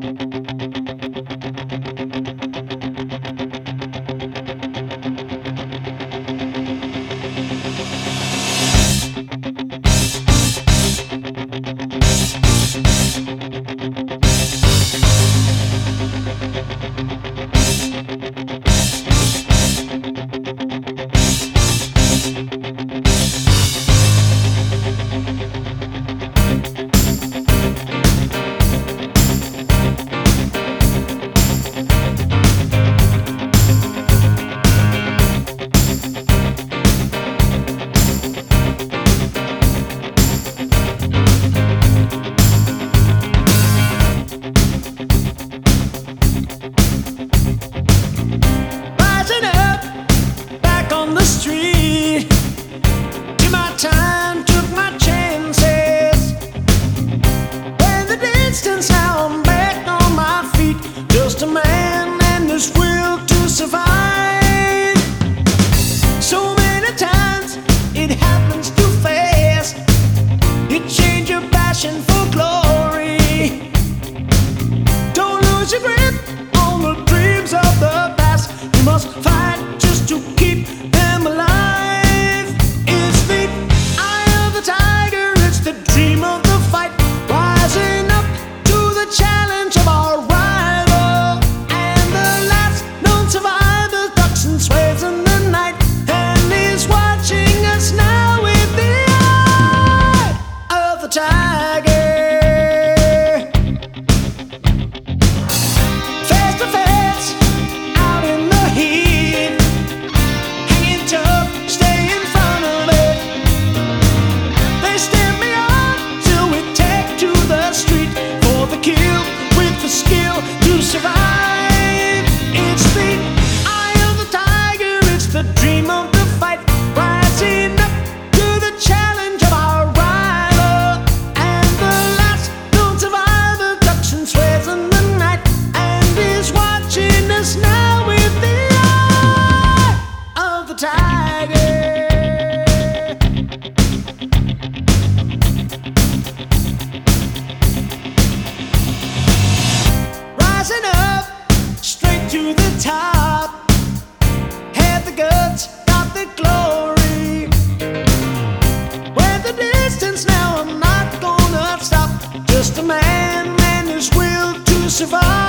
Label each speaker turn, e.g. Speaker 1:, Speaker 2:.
Speaker 1: Now I'm back on my feet, just a man and his will to survive. So many times it happens too fast. You change your passion for glory. Don't lose your grip on the dreams of the past. You must fight just to keep them alive. It's the eye of the tiger, it's the dream of the fight, rising up challenge of our rival, and the last known survivor ducks and sways in the night, and he's watching us now with the eye of the tiger. Face to face, out in the heat, hanging tough, stay in front of it. They stare me on till we take to the street for the kill, with the skill to survive. It's the eye of the tiger, it's the dream of the fight, rising up to the challenge of our rival, and the last known survivor ducks and sways in the night, and is watching us now with the eye of the tiger. Rising up, straight to the top, had the guts, got the glory. Went the distance, now I'm not gonna stop, just a man and his will to survive.